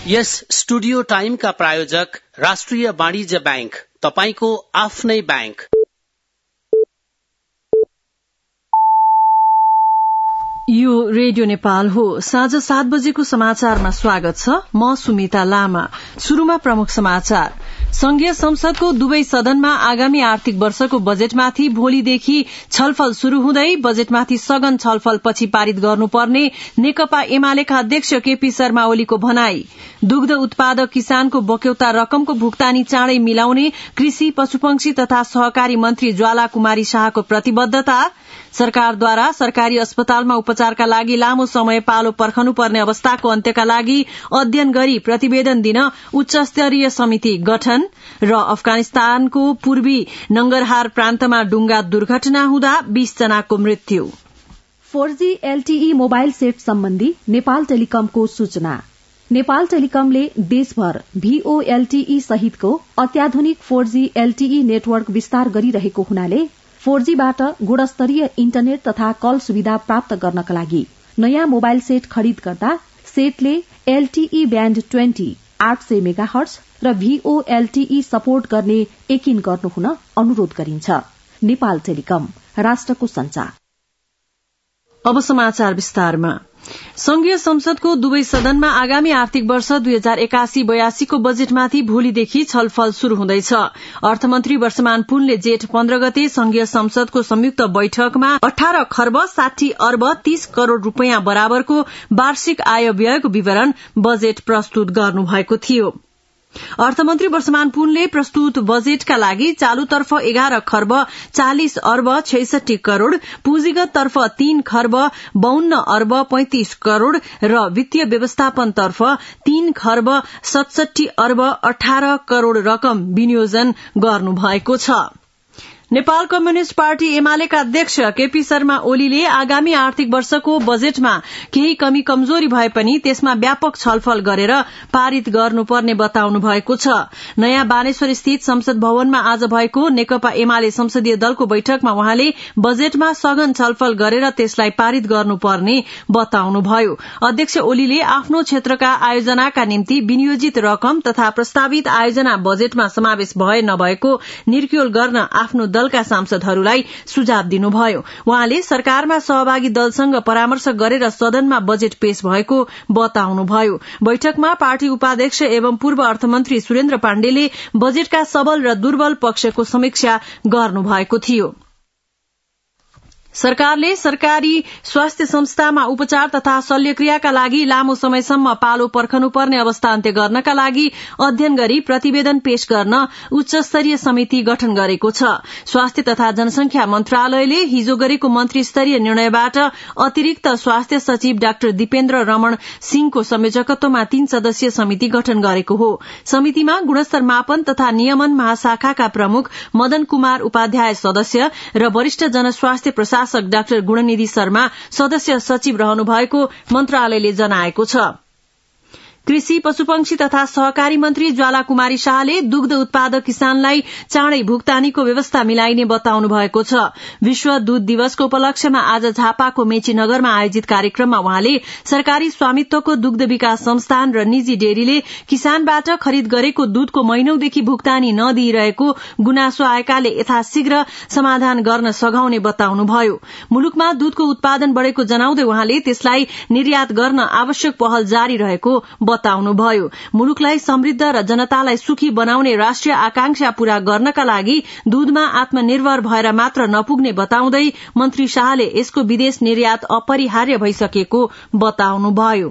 यस studio टाइमका प्रायोजक राष्ट्रिय वाणिज्य बैंक, तपाईको आफ्नै बैंक। यो रेडियो नेपाल हो। साँझ 7 बजेको समाचारमा स्वागत छ। म सुमिता लामा। शुरूमा प्रमुख समाचार। संघीय संसदको दुवै सदनमा आगामी आर्थिक वर्षको बजेटमाथि भोलिदेखि छलफल शुरू हुँदै बजेटमाथि सघन छलफलपछि पारित गर्नुपर्ने नेकपा एमालेका अध्यक्ष केपी शर्मा ओलीको भनाई। दुग्ध उत्पादक किसानको बक्यौता रकमको भुक्तानी चाँडै मिलाउने कृषि, पशुपक्षी तथा सहकारी मन्त्री ज्वाला कुमारी शाहको प्रतिबद्धता। सरकारद्वारा सरकारी अस्पतालमा उपचारका लागि लामो समय पालो पर्खनुपर्ने अवस्थाको अन्त्यका लागि अध्ययन गरी प्रतिवेदन दिन उच्च स्तरीय समिति गठन। र अफगानिस्तानको पूर्वी नंगरहार प्रान्तमा डुङ्गा दुर्घटना हुँदा 20 जनाको मृत्यु। 4G LTE मोबाइल सेट सम्बन्धी नेपाल टेलिकमको सूचना। नेपाल टेलिकमले देशभर VOLTE सहितको अत्याधुनिक 4G LTE नेटवर्क विस्तार गरिरहेको हुनाले 4G बाट गुणस्तरीय इन्टरनेट तथा कल सुविधा प्राप्त गर्नका लागि नयाँ मोबाइल सेट खरिद गर्दा सेटले LTE ब्याण्ड 20 800 मेगाहर्ट्ज र VOLTE सपोर्ट गर्ने यकिन गर्नुहुन अनुरोध गरिन्छ। नेपाल टेलिकम, राष्ट्रको सञ्चार। अब समाचार विस्तारमा। संघीय संसदको दुवै सदनमा आगामी आर्थिक वर्ष 2081-82 को बजेटमाथि भोलिदेखि छलफल शुरू हुँदैछ। अर्थमन्त्री वर्षमान पुनले जेठ 15 गते संघीय संसदको संयुक्त बैठकमा 18 खर्ब 60 अर्ब 30 करोड़ रूपियाँ बराबरको वार्षिक आय व्ययको विवरण बजेट प्रस्तुत गर्नुभएको थियो। अर्थमन्त्री वर्षमान पुनले प्रस्तुत बजेटका लागि चालूतर्फ 11 खर्ब 40 अर्ब 66 करोड़, पुँजीगत तर्फ 3 खर्ब 52 अर्ब 35 करोड़ र वित्तीय व्यवस्थापनतर्फ 3 खर्ब 67 अर्ब 18 करोड़ रकम विनियोजन गर्नुभएको छ। नेपाल कम्युनिष्ट पार्टी एमालेका अध्यक्ष केपी शर्मा ओलीले आगामी आर्थिक वर्षको बजेटमा केही कमी कमजोरी भए पनि त्यसमा व्यापक छलफल गरेर पारित गर्नुपर्ने बताउनु भएको छ। नयाँ बानेश्वर स्थित संसद भवनमा आज भएको नेकपा एमाले संसदीय दलको बैठकमा उहाँले बजेटमा सघन छलफल गरेर त्यसलाई पारित गर्नुपर्ने बताउनुभयो। अध्यक्ष ओलीले आफ्नो क्षेत्रका आयोजनाका निम्ति विनियोजित रकम तथा प्रस्तावित आयोजना बजेटमा समावेश भए नभएको निर्क्युल गर्न आफ्नो दलका सांसदहरूलाई सुझाव दिनुभयो। उहाँले सरकारमा सहभागी दलसँग परामर्श गरेर सदनमा बजेट पेश भएको बताउनुभयो। बैठकमा पार्टी उपाध्यक्ष एवं पूर्व अर्थमन्त्री सुरेन्द्र पाण्डेले बजेटका सबल र दुर्बल पक्षको समीक्षा गर्नुभएको थियो। सरकारले सरकारी स्वास्थ्य संस्थामा उपचार तथा शल्यक्रियाका लागि लामो समयसम्म पालो पर्खनुपर्ने अवस्था अन्त्य गर्नका लागि अध्ययन गरी प्रतिवेदन पेश गर्न उच्च स्तरीय समिति गठन गरेको छ। स्वास्थ्य तथा जनसंख्या मन्त्रालयले हिजो गरेको मन्त्री स्तरीय निर्णयबाट अतिरिक्त स्वास्थ्य सचिव डाक्टर दीपेन्द्र रमण सिंहको संयोजकत्वमा 3 सदस्यीय समिति गठन गरेको हो। समितिमा गुणस्तर मापन तथा नियमन महाशाखाका प्रमुख मदन कुमार उपाध्याय सदस्य र वरिष्ठ जनस्वास्थ्य प्रशासक डाक्टर गुणनिधि शर्मा सदस्य सचिव रहनु भएको मन्त्रालयले जनाएको छ। कृषि, पशुपक्षी तथा सहकारी मन्त्री ज्वाला कुमारी शाहले दुग्ध उत्पादक किसानलाई चाँडै भुक्तानीको व्यवस्था मिलाइने बताउनु भएको छ। विश्व दूध दिवसको उपलक्ष्यमा आज झापाको मेचीनगरमा आयोजित कार्यक्रममा उहाँले सरकारी स्वामित्वको दुग्ध विकास संस्थान र निजी डेरीले किसानबाट खरिद गरेको दूधको महिनौंदेखि भुक्तानी नदिइरहेको गुनासो आएकाले यथाशीघ्र समाधान गर्न सघाउने बताउनुभयो। मुलुकमा दूधको उत्पादन बढ़ेको जनाउँदै उहाँले त्यसलाई निर्यात गर्न आवश्यक पहल जारी रहेको बताउनुभयो। मुलुकलाई समृद्ध र जनतालाई सुखी बनाउने राष्ट्रिय आकांक्षा पूरा गर्नका लागि दूधमा आत्मनिर्भर भएर मात्र नपुग्ने बताउँदै मन्त्री शाहले यसको विदेश निर्यात अपरिहार्य भइसकेको बताउनुभयो।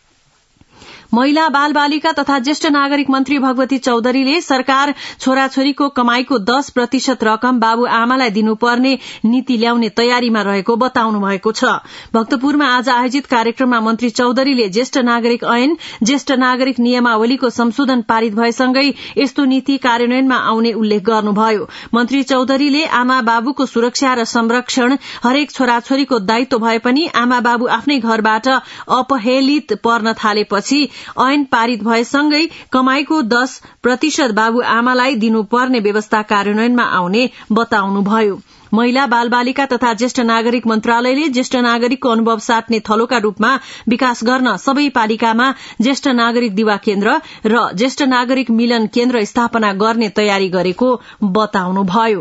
महिला बाल बालिका तथा ज्येष्ठ नागरिक मन्त्री भगवती चौधरीले सरकार छोराछोरीको कमाईको 10% रकम बाबु आमालाई दिनुपर्ने नीति ल्याउने तयारीमा रहेको बताउनु भएको छ। भक्तपुरमा आज आयोजित कार्यक्रममा मन्त्री चौधरीले ज्येष्ठ नागरिक ऐन, ज्येष्ठ नागरिक नियमावलीको संशोधन पारित भएसँगै यस्तो नीति कार्यान्वयनमा आउने उल्लेख गर्नुभयो। मन्त्री चौधरीले आमा बाबुको सुरक्षा र संरक्षण हरेक छोराछोरीको दायित्व भए पनि आमा बाबु आफ्नै घरबाट अपहेलित पर्न थालेपछि ऐन पारित भएसँगै कमाईको 10% बाबु आमालाई दिनुपर्ने व्यवस्था कार्यान्वयनमा आउने बताउनुभयो। महिला बालबालिका तथा ज्येष्ठ नागरिक मन्त्रालयले ज्येष्ठ नागरिकको अनुभव साट्ने थलोका रूपमा विकास गर्न सबै पालिकामा ज्येष्ठ नागरिक दिवा केन्द्र र ज्येष्ठ नागरिक मिलन केन्द्र स्थापना गर्ने तयारी गरेको बताउनुभयो।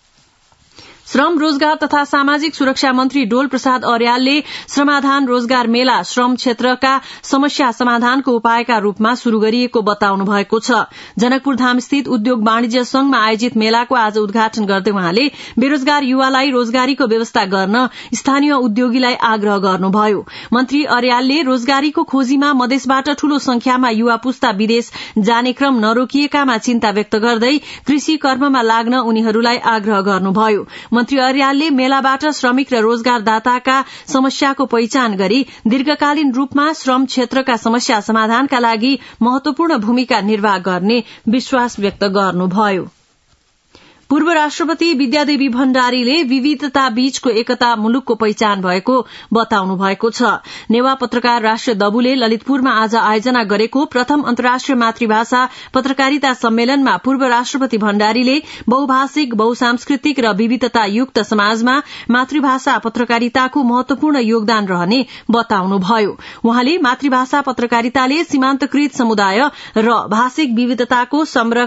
श्रम रोजगार तथा सामाजिक सुरक्षा मन्त्री डोल प्रसाद अर्यालले श्रमाधान रोजगार मेला श्रम क्षेत्रका समस्या समाधानको उपायका रूपमा शुरू गरिएको बताउनु भएको छ। जनकपुर धाम स्थित उद्योग वाणिज्य संघमा आयोजित मेलाको आज उद्घाटन गर्दै उहाँले बेरोजगार युवालाई रोजगारीको व्यवस्था गर्न स्थानीय उद्योगीलाई आग्रह गर्नुभयो। मन्त्री अर्यालले रोजगारीको खोजीमा मधेसबाट ठूलो संख्यामा युवा पुस्ता विदेश जाने क्रम नरोकिएकामा चिन्ता व्यक्त गर्दै कृषि कर्ममा लाग्न उनीहरूलाई आग्रह गर्नुभयो। मन्त्री अर्यालले मेलाबाट श्रमिक र रोजगारदाताका समस्याको पहिचान गरी दीर्घकालीन रूपमा श्रम क्षेत्रका समस्या समाधानका लागि महत्वपूर्ण भूमिका निर्वाह गर्ने विश्वास व्यक्त गर्नुभयो। पूर्व राष्ट्रपति विद्यादेवी भण्डारीले विविधता बीचको एकता मुलुकको पहिचान भएको बताउनु भएको छ। नेवा पत्रकार राष्ट्र दबुले ललितपुरमा आज आयोजना गरेको प्रथम अन्तर्राष्ट्रिय मातृभाषा पत्रकारिता सम्मेलनमा पूर्व राष्ट्रपति भण्डारीले बहुभाषिक बहुसांस्कृतिक र विविधतायुक्त समाजमा मातृभाषा पत्रकारिताको महत्वपूर्ण योगदान रहने बताउनुभयो। उहाँले मातृभाषा पत्रकारिताले सीमान्तकृत समुदाय र भाषिक विविधताको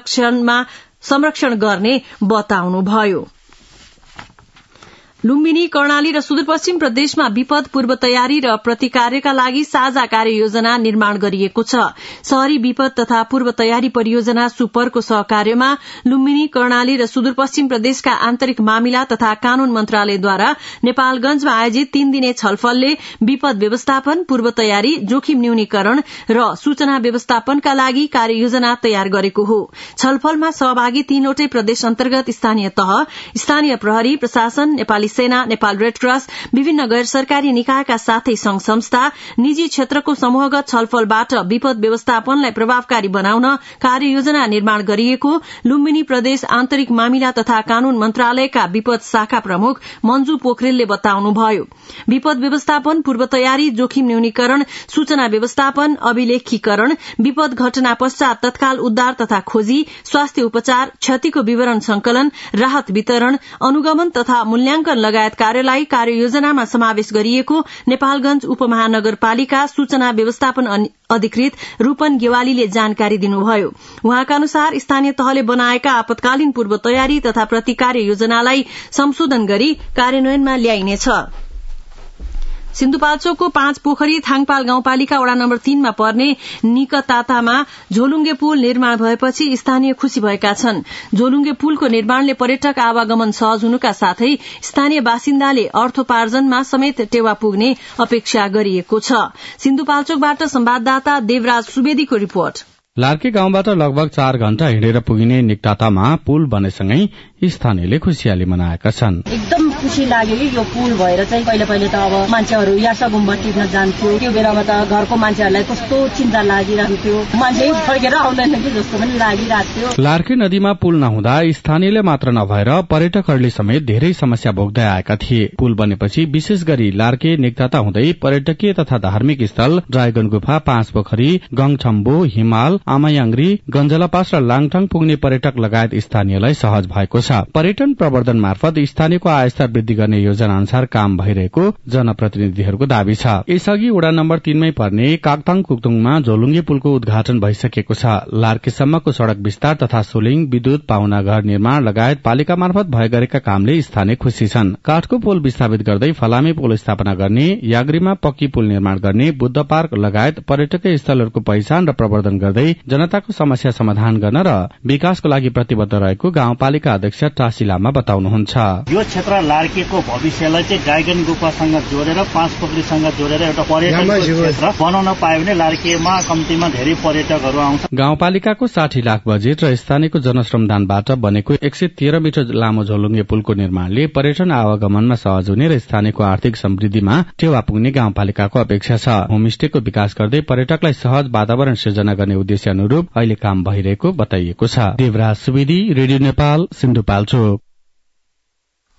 संरक्षण गर्ने बताउनुभयो। लुम्बिनी कर्णाली र सुदूरपश्चिम प्रदेशमा विपद पूर्व तयारी र प्रतिकार्यका लागि साझा कार्ययोजना निर्माण गरिएको छ। शहरी विपद तथा पूर्व तयारी परियोजना सुपरको सहकार्यमा लुम्बिनी कर्णाली र सुदूरपश्चिम प्रदेशका आन्तरिक मामिला तथा कानून मन्त्रालयद्वारा नेपालगंजमा आयोजित 3 दिने छलफलले विपद व्यवस्थापन पूर्व तयारी जोखिम न्यूनीकरण र सूचना व्यवस्थापनका लागि कार्ययोजना तयार गरेको हो। छलफलमा सहभागी 3वटै प्रदेश अन्तर्गत स्थानीय तह, स्थानीय प्रहरी प्रशासन, नेपाली सेना, नेपाल रेडक्रस, विभिन्न गैर सरकारी निकायका साथै संघ संस्था, निजी क्षेत्रको समूहगत छलफलबाट विपद व्यवस्थापनलाई प्रभावकारी बनाउन कार्ययोजना निर्माण गरिएको लुम्बिनी प्रदेश आन्तरिक मामिला तथा कानून मन्त्रालयका विपद शाखा प्रमुख मन्जु पोखरेलले बताउनुभयो। विपद व्यवस्थापन पूर्व तयारी जोखिम न्यूनीकरण सूचना व्यवस्थापन अभिलेखीकरण विपद घटना पश्चात तत्काल उद्धार तथा खोजी स्वास्थ्य उपचार क्षतिको विवरण संकलन राहत वितरण अनुगमन तथा मूल्यांकन लगायत कार्यलाई कार्ययोजनामा समावेश गरिएको नेपालगंज उपमहानगरपालिका सूचना व्यवस्थापन अधिकृत रूपन गेवालीले जानकारी दिनुभयो। उहाँका अनुसार स्थानीय तहले बनाएका आपतकालीन पूर्व तयारी तथा प्रतिकार्य योजनालाई संशोधन गरी कार्यान्वयनमा ल्याइनेछ। सिन्धुपाल्चोकको 5 पोखरी थाङपाल गाउँपालिका वडा नम्बर 3 मा पर्ने निकतातामा झोलुङ्गे पुल निर्माण भएपछि स्थानीय खुशी भएका छन्। झोलुङ्गे पुलको निर्माणले पर्यटक आवागमन सहज हुनुका साथै स्थानीय बासिन्दाले अर्थोपार्जनमा समेत टेवा पुग्ने अपेक्षा गरिएको छ। सिन्धुपाल्चोकबाट संवाददाता देवराज सुवेदीको रिपोर्ट। लार्के गाउँबाट लगभग 4 घण्टा हिँडेर पुगिने निकटातामा पुल बनेसँगै स्थानीयले खुशियाली मनाएका छन्। एकदम खुशी लाग्यो यो पुल भएर चाहिँ पहिले त अब मान्छेहरू यासा गुम्बा टिप्न जान्थ्यो। त्यो बेलामा त घरको मान्छेहरूलाई कस्तो चिन्ता लागिरहेको थियो, मान्छे फर्केर आउँदैन कि जस्तो पनि लागिरहेको थियो। लार्के नदीमा पुल नहुँदा स्थानीयले मात्र नभएर पर्यटकहरूले समेत धेरै समस्या भोग्दै आएका थिए। पुल बनेपछि विशेष गरी लार्के निकटाता हुँदै पर्यटकीय तथा धार्मिक स्थल ड्राइगन गुफा 5 पोखरी गङछम्बो हिमाल आमायाङ्ग्री गञ्जलापास र लाङटाङ पुग्ने पर्यटक लगायत स्थानीयलाई सहज भएको छ। पर्यटन प्रवर्धन मार्फत स्थानीयको आयस्तर वृद्धि गर्ने योजना अनुसार काम भइरहेको जनप्रतिनिधिहरूको दावी छ। यसअघि वडा नम्बर 3 मै पर्ने काक्ताङ कुक्तुङमा झोलुङ्गे पुलको उद्घाटन भइसकेको छ। लार्केसम्मको सड़क विस्तार तथा सोलिङ विद्युत पाहुना घर निर्माण लगायत पालिका मार्फत भए गरेका कामले स्थानीय खुशी छन्। काठको पुल विस्थापित गर्दै फलामे पुल स्थापना गर्ने, याग्रीमा पक्की पुल निर्माण गर्ने, बुद्ध पार्क लगायत पर्यटकीय स्थलहरूको पहिचान र प्रवर्धन गर्दै जनताको समस्या समाधान गर्न र विकासको लागि प्रतिबद्ध रहेको गाउँपालिका अध्यक्ष टासी लामा बताउनुहुन्छ। यो क्षेत्र लार्केको भविष्यलाई चाहिँ ड्राइगन गुफासँग जोडेर 5 पोखरीसँग जोडेर एउटा पर्यटनको क्षेत्र बनाउन पायो भने लार्केमा कम्तीमा धेरै पर्यटकहरू आउँछ। गाउँपालिकाको 60 लाख बजेट र स्थानीयको जनश्रमदानबाट बनेको 113 मिटर लामो झोलुङ्गे पुलको निर्माणले पर्यटन आवागमनमा सहज हुने र स्थानीयको आर्थिक समृद्धिमा टेवा पुग्ने गाउँपालिकाको अपेक्षा छ। होमस्टेको विकास गर्दै पर्यटकलाई सहज वातावरण सृजना गर्ने उद्देश्य अनुरूप अहिले काम भइरहेको बताइएको छ। देवराज सुवेदी, रेडियो नेपाल, सिन्धुपाल्चोक।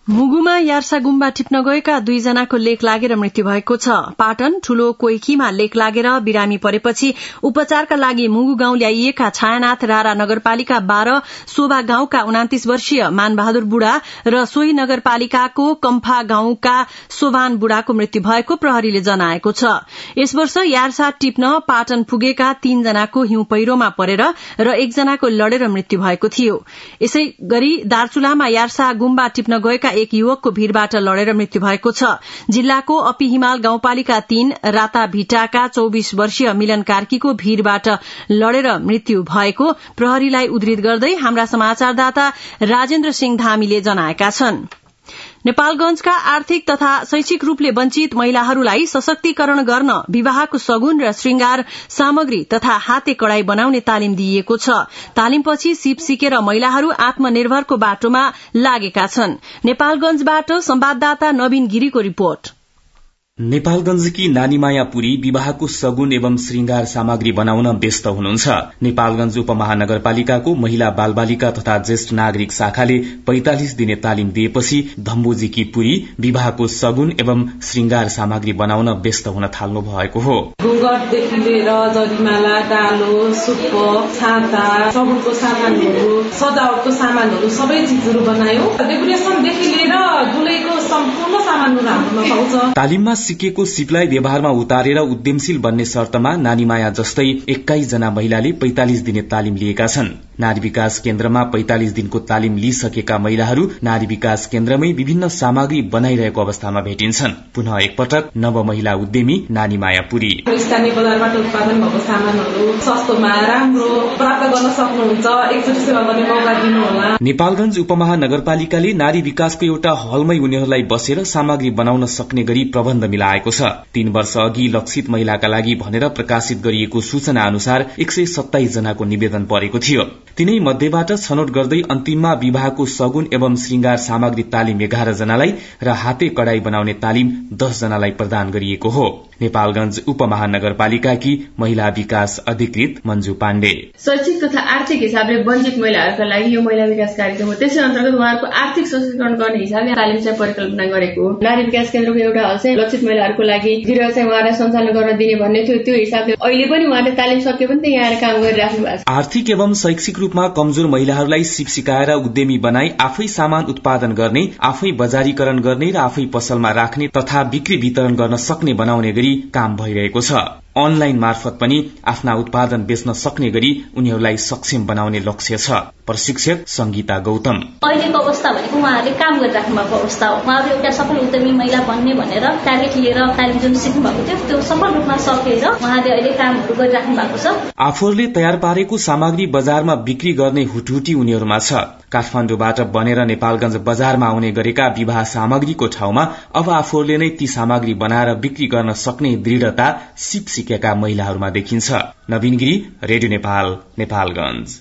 मुगुमा यार्सा गुम्बा टिप्न गएका 2 जनाको लेक लागेर मृत्यु भएको छ। पाटन ठूलो कोइखीमा लेक लागेर बिरामी परेपछि उपचारका लागि मुगु गाउँ ल्याइएका छायानाथ रारा नगरपालिका 12 शोभा गाउँका 29 वर्षीय मानबहादुर बुढा र सोही नगरपालिकाको कम्फा गाउँका शोभान बुढाको मृत्यु भएको प्रहरीले जनाएको छ। यस वर्ष यार्सा टिप्न पाटन पुगेका 3 जनाको हिउँ पहिरोमा परेर र 1 जनाको लडेर मृत्यु भएको थियो। यसै गरी दार्चुलामा यार्सा गुम्बा टिप्न गएका एक युवकको भीड़बाट लडेर मृत्यु भएको छ। जिल्लाको अपी हिमाल गाउँपालिका 3 राता भिटाका 24 वर्षीय मिलन कार्कीको भीड़बाट लडेर मृत्यु भएको प्रहरीलाई उद्धृत गर्दै हाम्रा समाचारदाता राजेन्द्र सिंह धामीले जनाएका छन्। नेपालगंजका आर्थिक तथा शैक्षिक रूपले वञ्चित महिलाहरूलाई सशक्तिकरण गर्न विवाहको सगुन र श्रृंगार सामग्री तथा हाते कड़ाई बनाउने तालिम दिइएको छ। तालिमपछि सिप सिकेर महिलाहरू आत्मनिर्भरको बाटोमा लागेका छन्। नेपालगंजबाट संवाददाता नवीन गिरीको रिपोर्ट। नेपालगंजकी नानीमाया पुरी विवाहको सगुन एवं श्रृंगार सामग्री बनाउन व्यस्त हुनुहुन्छ। नेपालगंज उपमहानगरपालिकाको महिला बालबालिका तथा ज्येष्ठ नागरिक शाखाले 45 दिने तालिम दिएपछि धम्बोजीकी पुरी विवाहको सगुन एवं श्रृंगार सामग्री बनाउन व्यस्त हुन थाल्नु भएको हो। घुंघटदेखि लिएर जरिमाला, डालो, सुप्प, छाता, सगुनको सामानहरू, सजावटको सामानहरू सबै चीजहरू बनायो। डेकोरेसनदेखि लिएर दुलैको सम्पूर्ण सामानहरू हाम्रोमा पाउँछ। तालिममा सिकेको सिपलाई व्यवहारमा उतारेर उद्यमशील बन्ने शर्तमा नानीमाया जस्तै 21 जना महिलाले 45 दिने तालिम लिएका छन्। नारी विकास केन्द्रमा 45 दिनको तालिम लिइसकेका महिलाहरू नारी विकास केन्द्रमै विभिन्न सामग्री बनाइरहेको अवस्थामा भेटिन्छन्। पुनः एकपटक नव महिला उद्यमी नानीमाया पुरी। स्थानीय बजारबाट उत्पादन भएको सामानहरू सस्तोमा राम्रो प्राप्त गर्न सक्नुहुन्छ। एकचोटि सेवा गर्ने मौका दिनुहोला। नेपालगंज उपमहानगरपालिकाले नारी विकासको एउटा हलमै उनीहरूलाई बसेर सामग्री बनाउन सक्ने गरी प्रबन्ध मिलाएको छ। 3 वर्ष अघि लक्षित महिलाका लागि भनेर प्रकाशित गरिएको सूचना अनुसार 127 जनाको निवेदन परेको थियो। तिनै मध्येबाट छनौट गर्दै अन्तिममा विवाहको सगुन एवं श्रृंगार सामग्री तालिम 11 जनालाई र हाते कड़ाई बनाउने तालिम 10 जनालाई प्रदान गरिएको हो। नेपालगंज उपमहानगरपालिकाकी महिला विकास अधिकृत मञ्जु पाण्डे। शैक्षिक तथा आर्थिक हिसाबले वञ्चित महिलाहरूका लागि यो महिला विकास कार्यक्रम हो। त्यसै अन्तर्गत उहाँहरूको आर्थिक सशक्तिकरण गर्ने हिसाबले तालिम चाहिँ परिकल्पना गरेको हो। नारी विकास केन्द्रको एउटा हल चाहिँ लक्षित महिलाहरूको लागि गृह चाहिँ उहाँलाई सञ्चालन गर्न दिने भन्ने थियो। त्यो हिसाबले अहिले पनि उहाँले तालिम सके पनि त्यही आएर काम गरिराख्नु भएको छ। आर्थिक एवं शैक्षिक रूपमा कमजोर महिलाहरूलाई सिप सिकाएर उद्यमी बनाई आफै सामान उत्पादन गर्ने, आफै बजारीकरण गर्ने र आफै पसलमा राख्ने तथा बिक्री वितरण गर्न सक्ने बनाउने गरी काम भइरहेको छ। अनलाइन मार्फत पनि आफ्ना उत्पादन बेच्न सक्ने गरी उनीहरूलाई सक्षम बनाउने लक्ष्य छ। प्रशिक्षक संगीता गौतम। अहिलेको अवस्था भनेको उहाँहरूले काम गरिराख्नु भएको अवस्था हो। उहाँहरू एउटा सफल उद्यमी महिला बन्ने भनेर टार्गेट लिएर तालिम जुन सिक्नु भएको थियो त्यो सफल रूपमा सकेर उहाँले अहिले कामहरू गरिराख्नु भएको छ। आफूहरूले तयार पारेको सामग्री बजारमा बिक्री गर्ने हुटहुटी उनीहरूमा छ। काठमाडौँबाट बनेर नेपालगंज बजारमा आउने गरेका विवाह सामग्रीको ठाउँमा अब आफूहरूले नै ती सामग्री बनाएर बिक्री गर्न सक्ने दृढ़ता सिप सिकेका महिलाहरूमा देखिन्छ। नवीन गिरी, रेडियो नेपाल, नेपालगंज।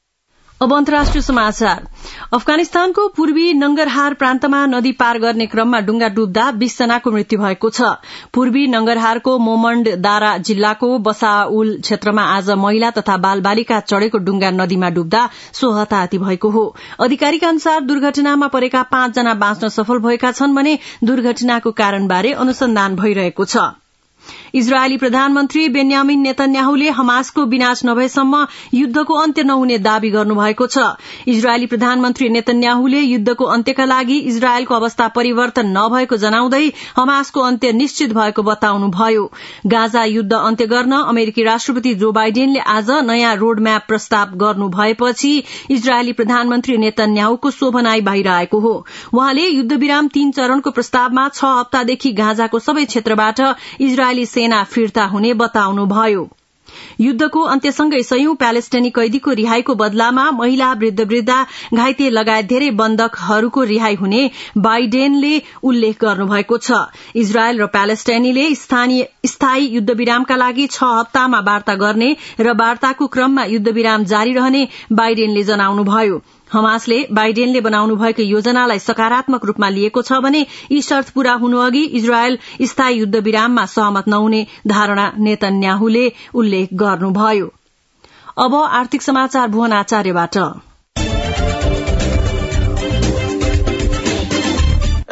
अब अन्तर्राष्ट्रिय समाचार। अफगानिस्तानको पूर्वी नंगरहार प्रान्तमा नदी पार गर्ने क्रममा डुंगा डुब्दा 20 जनाको मृत्यु भएको छ। पूर्वी नंगरहारको मोमण्ड दारा जिल्लाको बसाउल क्षेत्रमा आज महिला तथा बालबालिका चढ़ेको डुंगा नदीमा डुब्दा 16 हताहती भएको हो। अधिकारीका अनुसार दुर्घटनामा परेका 5 जना बाँच्न सफल भएका छन् भने दुर्घटनाको कारणबारे अनुसन्धान भइरहेको छ। इजरायली प्रधानमन्त्री बेन्यामिन नेतन्याहुले हमासको विनाश नभएसम्म युद्धको अन्त्य नहुने दावी गर्नुभएको छ। इजरायली प्रधानमन्त्री नेतन्याहुले युद्धको अन्त्यका लागि इजरायलको अवस्था परिवर्तन नभएको जनाउँदै हमासको अन्त्य निश्चित भएको बताउनुभयो। गाजा युद्ध अन्त्य गर्न अमेरिकी राष्ट्रपति जो बाइडेनले आज नयाँ रोडम्याप प्रस्ताव गर्नु भएपछि इजरायली प्रधानमन्त्री नेतन्याहुको सो भनाई बाहिर आएको हो। उहाँले युद्धविराम 3 चरणको प्रस्तावमा 6 हप्तादेखि गाजाको सबै क्षेत्रबाट इजरायली सेना फिर्ता हुने बताउनुभयो। युद्धको अन्त्यसँगै सयौं प्यालेस्टाइनी कैदीको रिहाईको बदलामा महिला, वृद्ध, घाइते लगायत धेरै बन्धकहरूको रिहाई हुने बाइडेनले उल्लेख गर्नुभएको छ। इजरायल र प्यालेस्टाइनीले स्थायी युद्धविरामका लागि 6 हप्तामा वार्ता गर्ने र वार्ताको क्रममा युद्धविराम जारी रहने बाइडेनले जनाउनुभयो। हमासले बाइडेनले बनाउनु भएको योजनालाई सकारात्मक रूपमा लिएको छ भने यी शर्त पूरा हुनुअघि इजरायल स्थायी युद्धविराममा सहमत नहुने धारणा नेतन्याहुले उल्लेख गर्नुभयो। अब आर्थिक समाचार भुवन आचार्यबाट।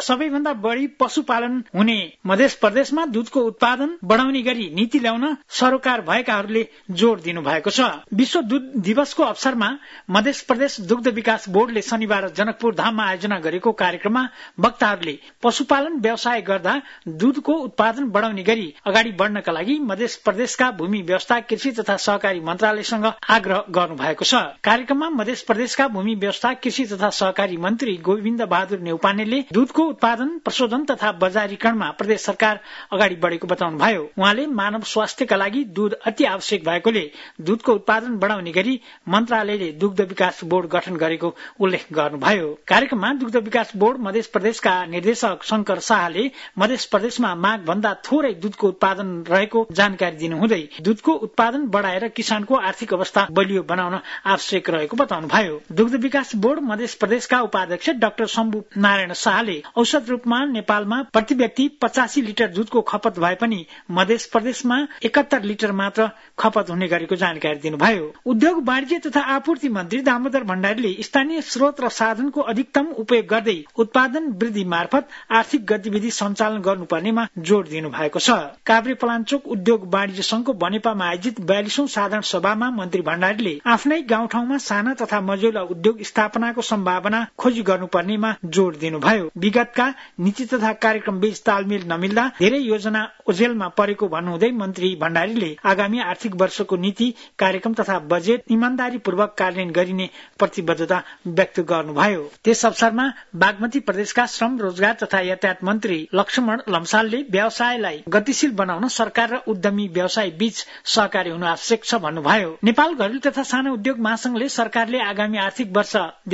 सबैभन्दा बढी पशुपालन हुने मध्य प्रदेशमा दूधको उत्पादन बढाउने गरी नीति ल्याउन सरोकार भएकाहरूले जोड़ दिनु भएको छ। विश्व दूध दिवसको अवसरमा मध्य प्रदेश दुग्ध विकास बोर्डले शनिबार जनकपुर धाममा आयोजना गरेको कार्यक्रममा वक्ताहरूले पशुपालन व्यवसाय गर्दा दूधको उत्पादन बढाउने गरी अगाडि बढ्नका लागि मध्य प्रदेशका भूमि व्यवस्था कृषि तथा सहकारी मन्त्रालयसँग आग्रह गर्नु भएको छ। कार्यक्रममा मध्य प्रदेशका भूमि व्यवस्था कृषि तथा सहकारी मन्त्री गोविन्द बहादुर न्यौपानेले दूधको उत्पादन प्रशोधन तथा बजारीकरणमा प्रदेश सरकार अगाडि बढेको बताउनुभयो। उहाँले मानव स्वास्थ्यका लागि दूध अति आवश्यक भएकोले दूधको उत्पादन बढाउने गरी मन्त्रालयले दुग्ध विकास बोर्ड गठन गरेको उल्लेख गर्नुभयो। कार्यक्रममा दुग्ध विकास बोर्ड मध्य प्रदेशका निर्देशक शंकर शाहले मध्य प्रदेशमा माग भन्दा थोरै दूधको उत्पादन रहेको जानकारी दिनुहुँदै दूधको उत्पादन बढाएर किसानको आर्थिक अवस्था बलियो बनाउन आवश्यक रहेको बताउनुभयो। दुग्ध विकास बोर्ड मध्य प्रदेशका उपाध्यक्ष डाक्टर शम्भु नारायण शाहले औसत रूपमा नेपालमा प्रति व्यक्ति 85 लिटर दूधको खपत भए पनि मध्य प्रदेशमा 71 लिटर मात्र खपत हुने गरेको जानकारी दिनुभयो। उद्योग वाणिज्य तथा आपूर्ति मन्त्री दामोदर भण्डारीले स्थानीय स्रोत र साधनको अधिकतम उपयोग गर्दै उत्पादन वृद्धि मार्फत आर्थिक गतिविधि सञ्चालन गर्नुपर्नेमा जोड़ दिनु भएको छ। काभ्रेपलाञ्चोक उद्योग वाणिज्य संघको बनेपामा आयोजित 42औं साधारण सभामा मन्त्री भण्डारीले आफ्नै गाउँठाउँमा साना तथा मझौला उद्योग स्थापनाको सम्भावना खोजी गर्नुपर्नेमा जोड़ दिनुभयो। विगतका नीति तथा कार्यक्रम बीच तालमेल नमिल्दा धेरै योजना ओझेलमा परेको भन्नुहुँदै मन्त्री भण्डारीले आगामी आर्थिक वर्षको नीति कार्यक्रम तथा बजेट इमानदारीपूर्वक कार्यान्वयन गरिने प्रतिबद्धता व्यक्त गर्नुभयो। त्यस अवसरमा बागमती प्रदेशका श्रम रोजगार तथा यातायात मन्त्री लक्ष्मण लम्सालले व्यवसायलाई गतिशील बनाउन सरकार र उद्यमी व्यवसाय बीच सहकार्य हुनु आवश्यक छ भन्नुभयो। नेपाल घरेलु तथा सानो उद्योग महासंघले सरकारले आगामी आर्थिक वर्ष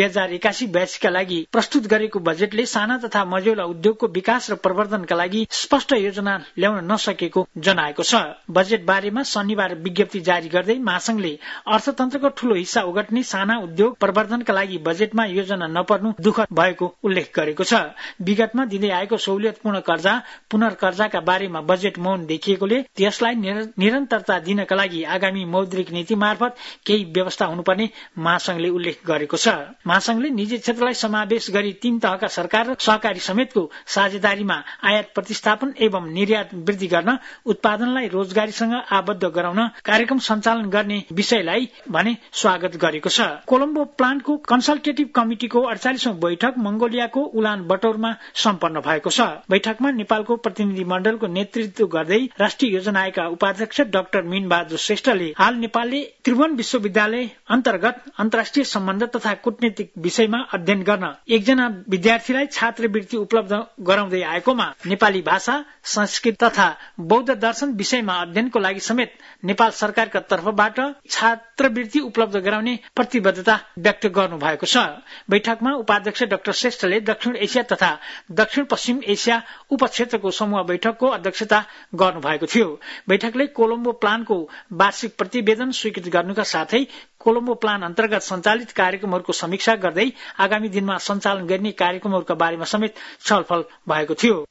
2081-82 का लागि प्रस्तुत गरेको बजेटले साना तथा मझौला उद्योगको विकास र प्रवर्धनका लागि स्पष्ट योजना ल्याउन नसकेको जनाएको छ। बजेट बारेमा शनिबार विज्ञप्ति जारी गर्दै महासंघले अर्थतन्त्रको ठूलो हिस्सा ओगट्ने साना उद्योग प्रवर्धनका लागि बजेटमा योजना नपर्नु दुःखद भएको उल्लेख गरेको छ। विगतमा दिँदै आएको सहुलियतपूर्ण कर्जा पुनर्कर्जाका बारेमा बजेट मौन देखिएकोले त्यसलाई निरन्तरता दिनका लागि आगामी मौद्रिक नीति मार्फत केही व्यवस्था हुनुपर्ने महासंघले उल्लेख गरेको छ। महासंघले निजी क्षेत्रलाई समावेश गरी 3 तहका सरकार र सहकारी समेतको साझेदारीमा आयात प्रतिस्थापन एवं निर्यात वृद्धि गर्न उत्पादनलाई रोजगारीसँग आबद्ध गराउन कार्यक्रम सञ्चालन गर्ने विषयलाई भने स्वागत गरेको छ। कोलम्बो प्लान्टको कन्सल्टेटिभ कमिटिको 48औं बैठक मंगोलियाको उलान बटोरमा सम्पन्न भएको छ। बैठकमा नेपालको प्रतिनिधि मण्डलको नेतृत्व गर्दै राष्ट्रिय योजना आयोगका उपाध्यक्ष डाक्टर मीन बहादुर श्रेष्ठले हाल नेपालले त्रिभुवन विश्वविद्यालय अन्तर्गत अन्तर्राष्ट्रिय सम्बन्ध तथा कूटनीतिक विषयमा अध्ययन गर्न एकजना विद्यार्थीलाई छात्रवृत्ति उपलब्ध गराउँदै आएकोमा नेपाली भाषा संस्कृत तथा बौद्ध दर्शन विषयमा अध्ययनको लागि समेत नेपाल सरकारका तर्फबाट छात्रवृत्ति उपलब्ध गराउने प्रतिबद्धता व्यक्त गर्नु भएको छ। बैठकमा उपाध्यक्ष डाक्टर श्रेष्ठले दक्षिण एसिया तथा दक्षिण पश्चिम एसिया उपक्षेत्रको समूह बैठकको अध्यक्षता गर्नु भएको थियो। बैठकले कोलम्बो प्लानको वार्षिक प्रतिवेदन स्वीकृत गर्नुका साथै कोलम्बो प्लान अन्तर्गत सञ्चालित कार्यक्रमहरूको समीक्षा गर्दै आगामी दिनमा सञ्चालन गर्ने कार्यक्रमहरूका बारेमा समेत छलफल भएको थियो।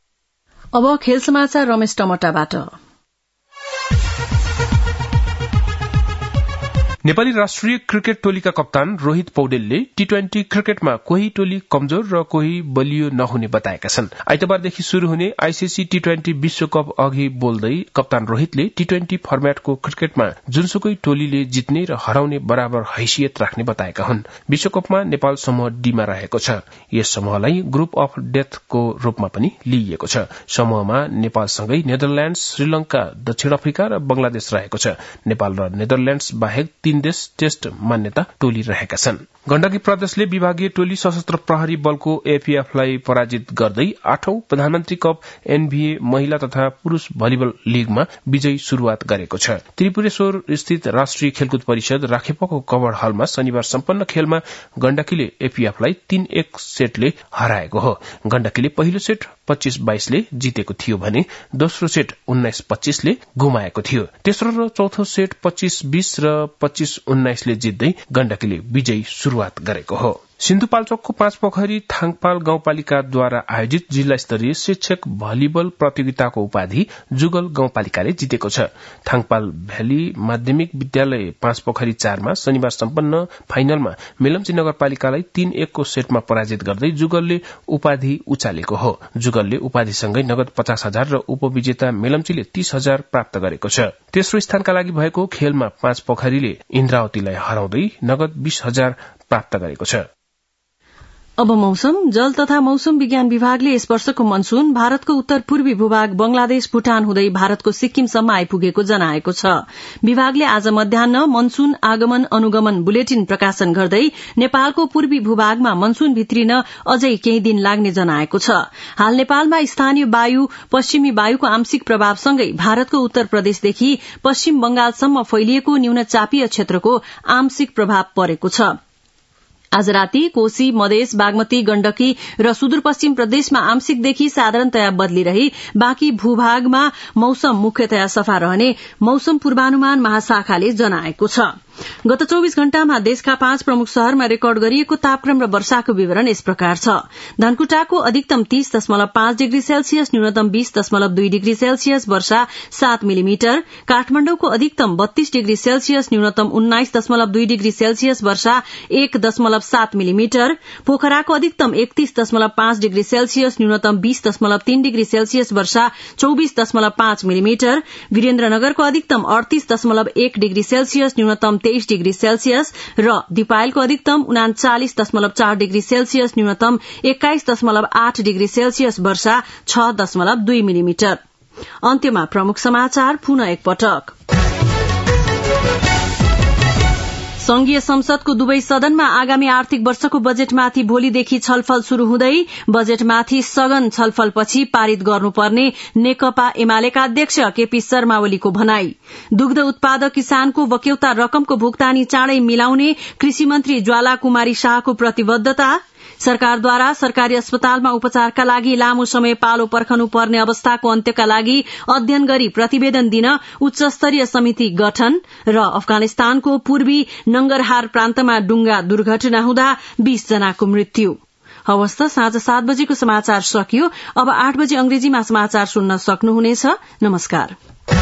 अब खेल समाचार रमेश टमटाबाट। नेपाली राष्ट्रिय क्रिकेट टोलीका कप्तान रोहित पौडेलले टी20 क्रिकेटमा कोही टोली कमजोर र कोही बलियो नहुने बताएका छन्। आइतबारदेखि शुरू हुने आईसीसी टी20 विश्वकप अघि बोल्दै कप्तान रोहितले टी20 फर्मेटको क्रिकेटमा जुनसुकै टोलीले जित्ने र हराउने बराबर हैसियत राख्ने बताएका हुन्। विश्वकपमा नेपाल समूह डीमा रहेको छ। यस समूहलाई ग्रुप अफ डेथको रूपमा पनि लिइएको छ। समूहमा नेपालसँगै नेदरल्याण्ड्स, श्रीलंका, दक्षिण अफ्रिका र बंगलादेश रहेको छ। नेपाल र नेदरल्याण्ड्स बाहेक 3 देश टेस्ट मान्यता टोली रहेका छन्। गण्डकी प्रदेशले विभागीय टोली सशस्त्र प्रहरी बलको एपीएफलाई पराजित गर्दै 8औं प्रधानमन्त्री कप एनबीए महिला तथा पुरूष भलिबल लीगमा विजयी शुरूआत गरेको छ। त्रिपुरेश्वर स्थित राष्ट्रिय खेलकुद परिषद राखेपको कवर हलमा शनिबार सम्पन्न खेलमा गण्डकीले एपीएफलाई 3-1 सेटले हराएको हो। गण्डकीले पहिलो सेट 25-22 ले जितेको थियो भने दोस्रो सेट 19-25 ले गुमाएको थियो। तेस्रो र चौथो सेट 25-20 र 25-19 ले जित्दै गण्डकीले विजयी शुरूआत गरेको हो। सिन्धुपाल्चोकको 5 पोखरी थाङपाल गाउँपालिकाद्वारा आयोजित जिल्ला स्तरीय शिक्षक भलिबल प्रतियोगिताको उपाधि जुगल गाउँपालिकाले जितेको छ। थाङपाल भ्याली माध्यमिक विद्यालय 5 पोखरी 4 मा शनिबार सम्पन्न फाइनलमा मेलम्ची नगरपालिकालाई 3-1 को सेटमा पराजित गर्दै जुगलले उपाधि उचालेको हो। जुगलले उपाधिसँगै नगद 50,000 र उपविजेता मेलम्चीले 30,000 प्राप्त गरेको छ। तेस्रो स्थानका लागि भएको खेलमा 5 पोखरीले इन्द्रावतीलाई हराउँदै नगद 20,000 प्राप्त गरेको छ। अब मौसम। जल तथा मौसम विज्ञान विभागले यस वर्षको मनसून भारतको उत्तर पूर्वी भूभाग बंगलादेश भूटान हुँदै भारतको सिक्किमसम्म आइपुगेको जनाएको छ। विभागले आज मध्याह्न मनसून आगमन अनुगमन बुलेटिन प्रकाशन गर्दै नेपालको पूर्वी भूभागमा मनसून भित्रिन अझै केही दिन लाग्ने जनाएको छ। हाल नेपालमा स्थानीय वायु पश्चिमी वायुको आंशिक प्रभावसँगै भारतको उत्तर प्रदेशदेखि पश्चिम बंगालसम्म फैलिएको न्यून चापीय क्षेत्रको आंशिक प्रभाव परेको छ। आज राति कोशी मधेस बागमती गण्डकी र सुदूरपश्चिम प्रदेशमा आंशिकदेखि साधारणतया बदली रही बाँकी भूभागमा मौसम मुख्यतया सफा रहने मौसम पूर्वानुमान महाशाखाले जनाएको छ। गत 24 घण्टामा देशका 5 प्रमुख शहरमा रेकर्ड गरिएको तापक्रम र वर्षाको विवरण यस प्रकार छ। धनकुटाको अधिकतम 30.5 डिग्री सेल्सियस, न्यूनतम 20.2 डिग्री सेल्सियस, वर्षा 7 मिलिमिटर। काठमाडौँको अधिकतम 32 डिग्री सेल्सियस, न्यूनतम 19.2 डिग्री सेल्सियस, वर्षा 1.7 मिलिमिटर। पोखराको अधिकतम 31.5 डिग्री सेल्सियस, न्यूनतम 20.3 डिग्री सेल्सियस, वर्षा 24.5 मिलिमिटर। वीरेन्द्रनगरको अधिकतम 38.1 डिग्री सेल्सियस, न्यूनतम 23 डिग्री सेल्सियस र दिपायलको अधिकतम 39.4 डिग्री सेल्सियस, न्यूनतम 21.8 डिग्री सेल्सियस, वर्षा 6.2 मिलिमिटर। अन्त्यमा प्रमुख समाचार पुनः एकपटक। संघीय संसदको दुवै सदनमा आगामी आर्थिक वर्षको बजेटमाथि भोलिदेखि छलफल शुरू हुँदै बजेटमाथि सघन छलफलपछि पारित गर्नुपर्ने नेकपा एमालेका अध्यक्ष केपी शर्मा ओलीको भनाई। दुग्ध उत्पादक किसानको वक्यौता रकमको भुक्तानी चाँडै मिलाउने कृषि मन्त्री ज्वाला कुमारी शाहको प्रतिबद्धता। सरकारद्वारा सरकारी अस्पतालमा उपचारका लागि लामो समय पालो पर्खनु पर्ने अवस्थाको अन्त्यका लागि अध्ययन गरी प्रतिवेदन दिन उच्च स्तरीय समिति गठन र अफगानिस्तानको पूर्वी नंगरहार प्रान्तमा डुंगा दुर्घटना हुँदा 20 जनाको मृत्यु। हवस् त साँझ 7 बजेको समाचार सकियो। अब 8 बजे अंग्रेजीमा समाचार सुन्न सक्नुहुनेछ। नमस्कार।